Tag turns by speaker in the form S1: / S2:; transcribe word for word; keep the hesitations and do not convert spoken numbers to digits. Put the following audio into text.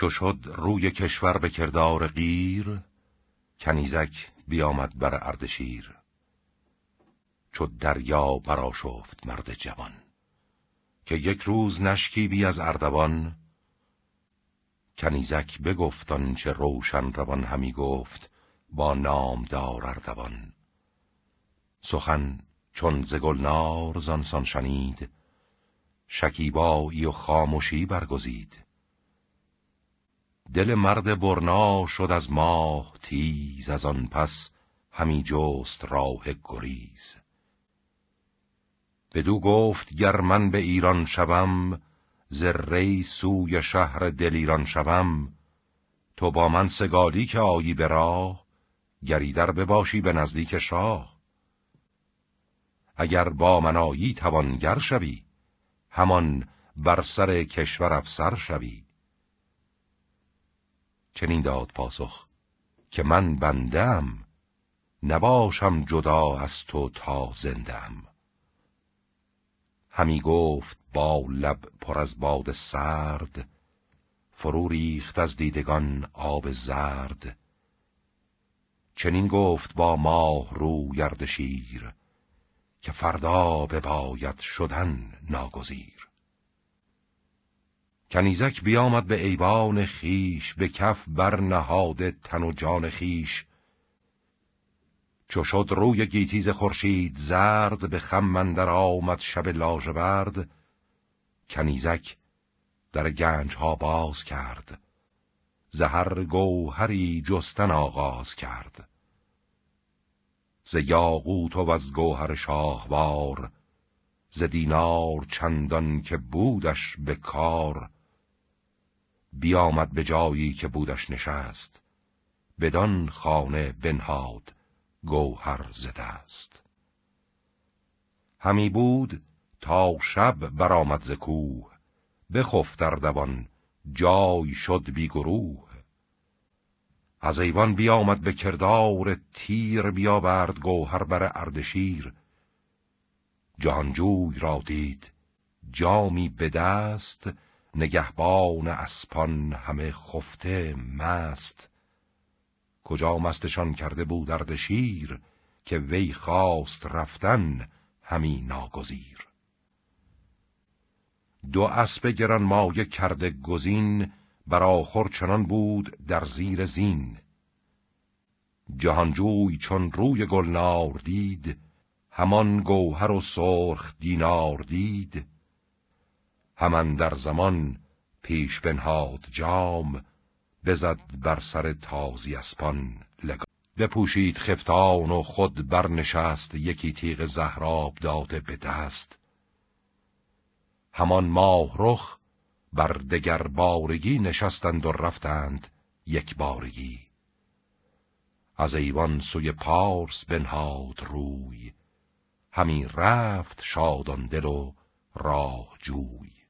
S1: چو شد روی کشور به کردار قیر، کنیزک بیامد بر اردشیر. چو دریا برآشفت مرد جوان، که یک روز نشکیبی از اردوان. کنیزک بگفت آنچه روشن روان همی گفت با نامدار اردوان. سخن چون ز گلنار زانسان شنید، شکیبایی و خاموشی برگزید. دل مرد برنا شد از ماه تیز، از آن پس همی جست راه گریز. بدو گفت گر من به ایران شوم، ز ری سوی شهر دلیران شوم. تو با من سگالی که آیی به راه، گریدر بباشی به نزدیک شاه. اگر با من آیی توانگر شوی، همان بر سر کشور افسر شوی. چنین داد پاسخ که من بندم، نباشم جدا از تو تا زندم. همی گفت با لب پر از باد سرد، فرو ریخت از دیدگان آب زرد. چنین گفت با ماه رو اردشیر، که فردا بباید شدن ناگزیر. کنیزک بیامد به ایوان خیش، به کف بر نهاده تن و جان خیش. چو شد روی گیتیز خورشید زرد، به خم اندر آمد شب لاژورد. کنیزک در گنج ها باز کرد، ز هر گوهری جستن آغاز کرد. ز یاقوت و از گوهر شاهوار، ز دینار چندان که بودش به کار. بیامد به جایی که بودش نشست، بدان خانه بنهاد گوهر ز دست. همی بود تا شب برآمد ز کوه، بخفت اردوان جای شد بی گروه. از ایوان بیامد به کردار تیر، بیاورد گوهر بر اردشیر. جهانجوی را دید جامی به دست، نگهبان اسپان همه خفته مست. کجا مستشان کرده بود اردشیر، که وی خواست رفتن همی ناگزیر. دو اسب گرانمایه کرده گزین، بر آخر چنان بود در زیر زین. جهانجوی چون روی گلنار دید، همان گوهر و سرخ دینار دید. همان در زمان پیش بنهاد جام، بزد بر سر تازی اسپان لگام. بپوشید خفتان و خود برنشست، یکی تیغ زهراب داده به دست. همان ماه رخ بر دگر بارگی نشستند و رفتند یک بارگی. از ایوان سوی پارس بنهاد روی، همی رفت شادان دل و راه جوی.